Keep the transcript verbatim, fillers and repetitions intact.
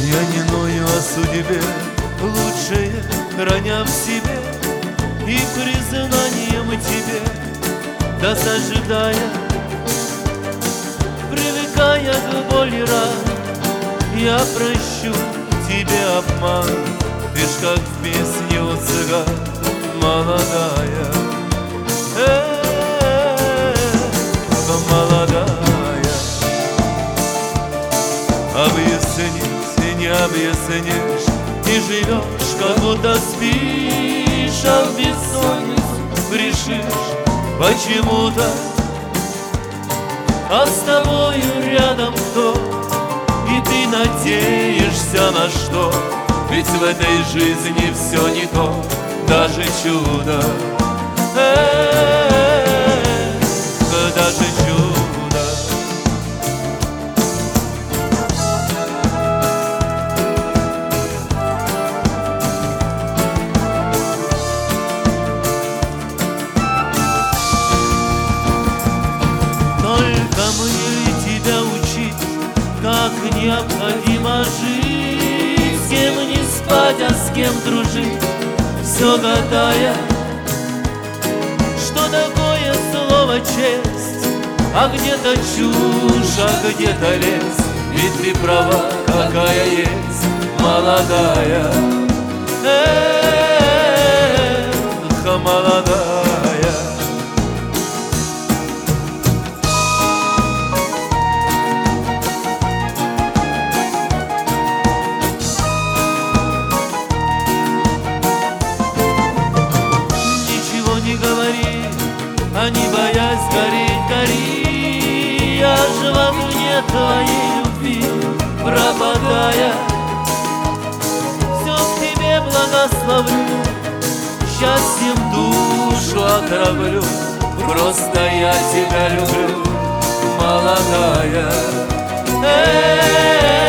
Я не ною о судьбе, лучшее храня в себе, и признанием тебе досаждая, привыкая к боли ран, я прощу тебе обман. Видишь, как в песне у цыган молодая, эх, молодая. Объяснить не объяснишь, и живешь, как будто спишь, а в бессонницу грешишь почему-то. А с тобою рядом кто? И ты надеешься на что? Ведь в этой жизни все не то, даже чудо. Эх, даже чудо. Только мы тебя учить, как необходимо жить, с кем не спать, а с кем дружить, все гадая, что такое слово честь, а где-то чушь, а где-то лес. Ведь ты права, какая есть, молодая, эх, молодая. Не говори, а не боясь гореть, гори. Я же во мне твоей любви пропадая, все к тебе благословлю, счастьем душу отравлю. Просто я тебя люблю, молодая. Эй!